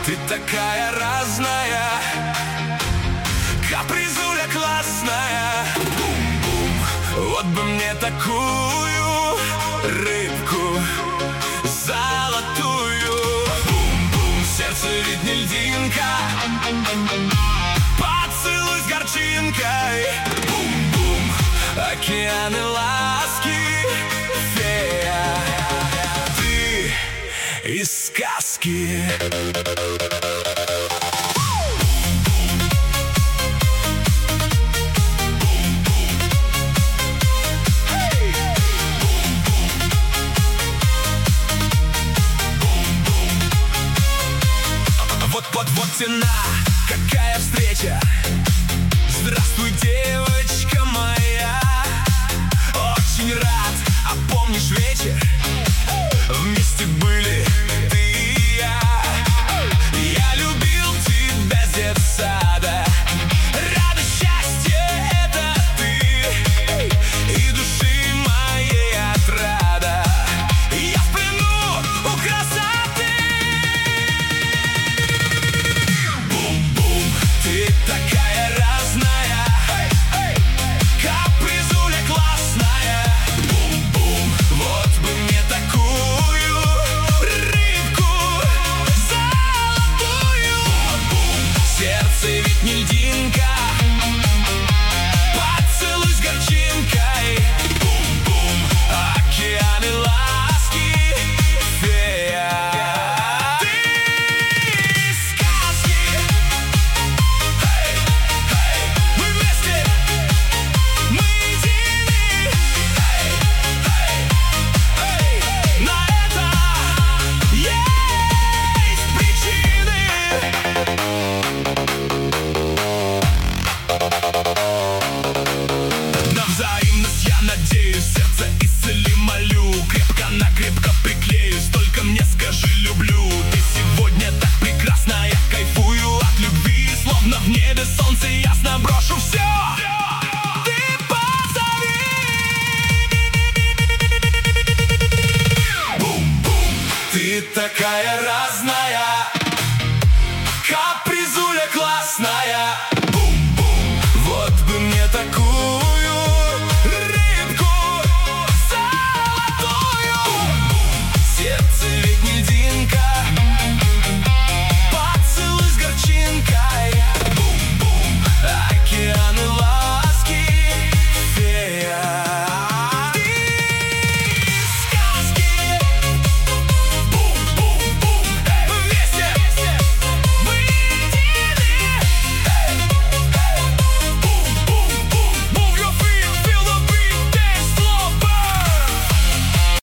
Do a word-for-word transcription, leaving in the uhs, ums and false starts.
Ты такая разная, капризуля классная. Бум-бум, вот бы мне такую рыбку золотую. Бум-бум, сердце ведь не льдинка, поцелуй с горчинкой. Бум-бум, океаны ласки, фея, ты из сказки. Вот-вот-вот цена, какая встреча. Здравствуй, девочка моя. Очень рад, а помнишь вечер? Вместе были ты и я. Я любил тебя с детсада. Радость, счастье — это ты, и души моей отрада. Я в плену у красоты. Бум-бум, ты такая разная, капризуля классная. Бум-бум, вот бы мне такую рыбку золотую. Бум-бум, сердце ведь не льдинка, поцелуй с горчинкой. Бум-бум, океаны ласки, фея, ты из сказки. Эй, эй, мы вместе, мы едины. Эй, эй, эй, на это есть причины. На взаимность я надеюсь, сердце исцели, молю. Крепко-накрепко приклеюсь, только мне скажи люблю. Ты сегодня так прекрасна, я кайфую от любви. Словно в небе солнце ясно, брошу все. Ты позови. Бум-бум, ты такая разная,